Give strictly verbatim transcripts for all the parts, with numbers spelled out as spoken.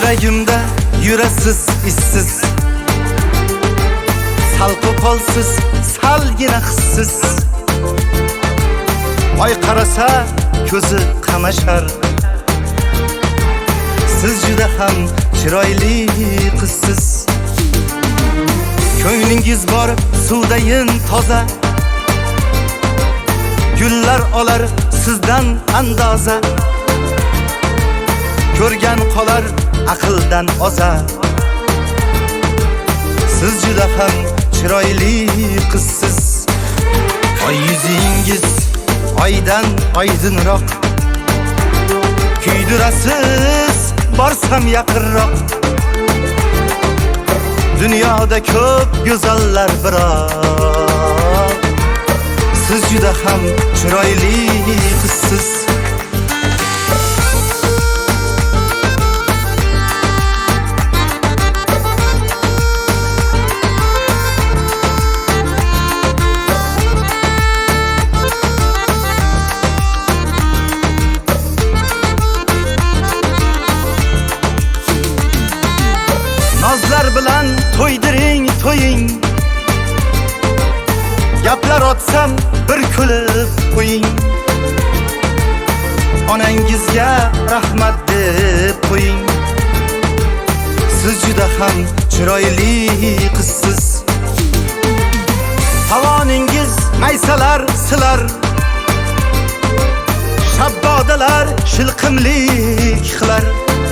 Yuragimda yurasiz issiz, sal qo'polsiz, salgina hissiz. Oy qarasa ko'zi qamashar, siz juda ham chiroyli qizsiz. Ko'nglingiz bor suvdayin toza, gullar olar sizdan andoza. Ko'rgan qolar aqldan oza, siz juda ham chiroyli qizsiz. Oy yuzingiz oydan oydinroq, kuydirasiz borsam yaqinroq. Dunyoda ko'p go'zallar biroq, siz juda ham chiroyli qizsiz. Nozlar bilan to'ydiring to'ying, gaplar otsam bir kulib qo'ying. Onangizga rahmat deb qo'ying, siz juda ham chiroyli qizsiz. Havoningiz maysalar silar, shabbodalar shilqimlik qilar.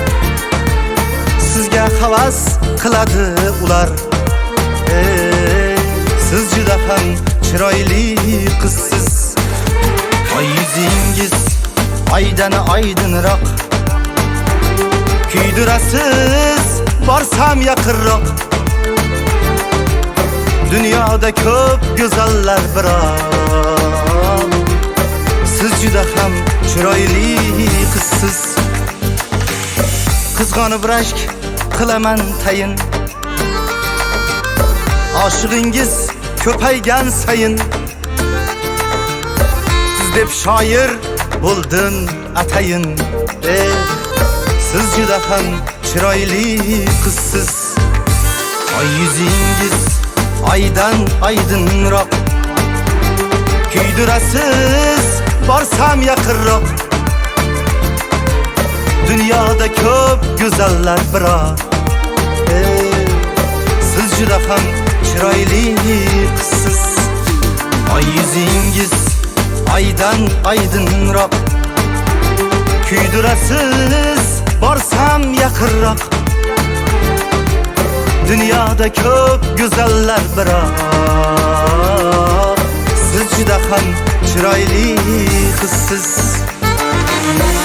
Sizga havas qiladi ular, ey, siz juda ham chiroyli qizsiz. Oy yuzingiz oydan oydinroq, kuydirasiz borsam yaqinroq. Dunyoda ko'p go'zallar biroq, siz juda ham chiroyli qizsiz. Qizg'onib rashk qilaman tayin, oshig'ingiz ko'paygan sayin. Siz deb shoir bo'ldim atayin, ey, siz juda ham chiroyli qizsiz. Oy yuzingiz oydan oydinroq, kuydirasiz borsam yaqinroq. Dunyoda ko'p go'zallar biroq, ey, siz juda ham chiroyli qizsiz. Oy yuzingiz oydan oydinroq, kuydirasiz borsam yaqinroq. Dunyoda ko'p go'zallar biroq, siz juda ham chiroyli qizsiz.